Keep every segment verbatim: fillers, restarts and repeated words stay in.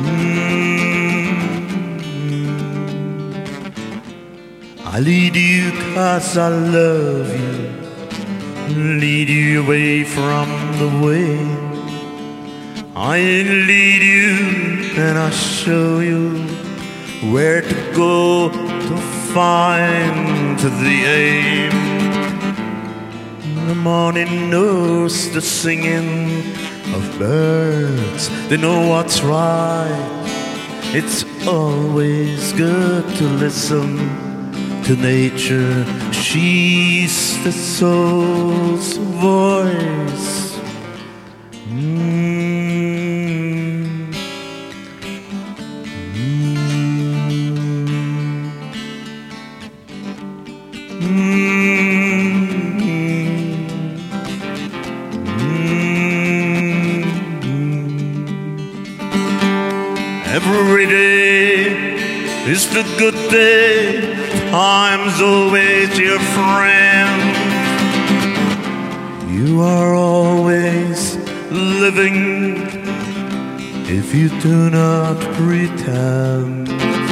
Mm. I lead you 'cause I love you, lead you away from the way. I lead you and I show you where to go to find the aim. The morning knows the singing of birds, they know what's right. It's always good to listen to nature, she's the soul's voice. Mm. Every day is the good day, time's always your friend. You are always living if you do not pretend.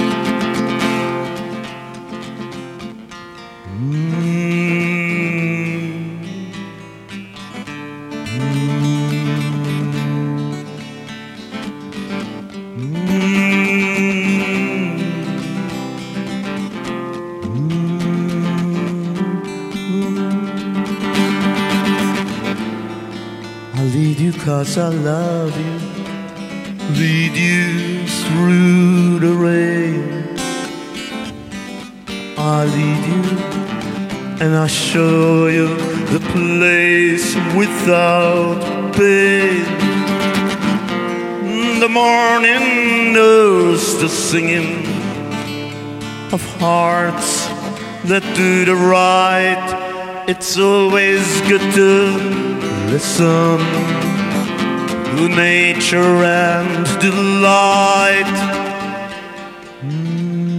I lead you 'cause I love you, lead you through the rain. I lead you and I show you the place without pain. The morning knows the singing of hearts that do the right. It's always good to listen to nature and delight. Mm.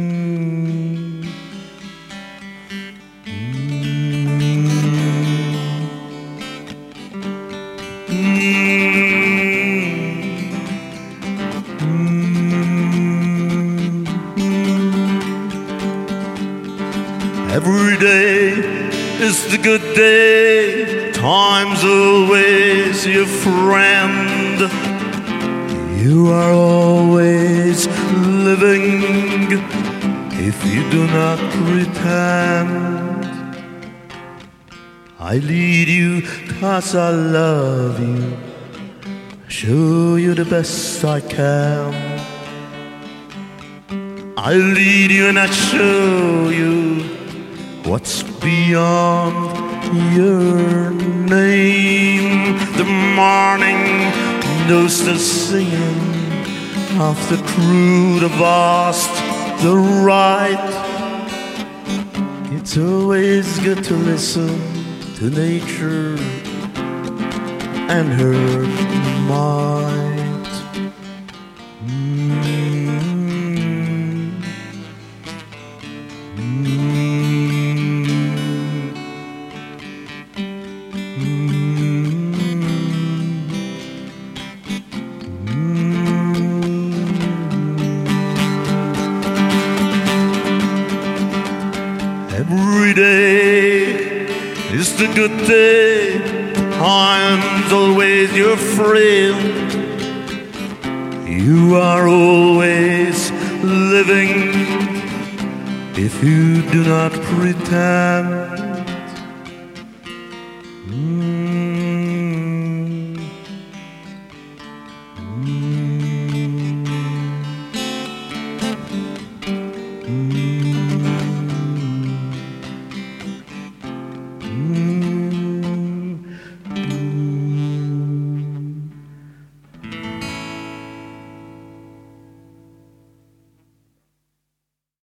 Every day is the good day, time's always your friend. You are always living if you do not pretend. I lead you 'cause I love you, show you the best I can. I lead you and I show you what's beyond your name. The morning knows the singing of the crew, the vast, the right. It's always good to listen to nature and her might. Mm. Every day is the good day, time's always your friend. You are always living if you do not pretend. Mm.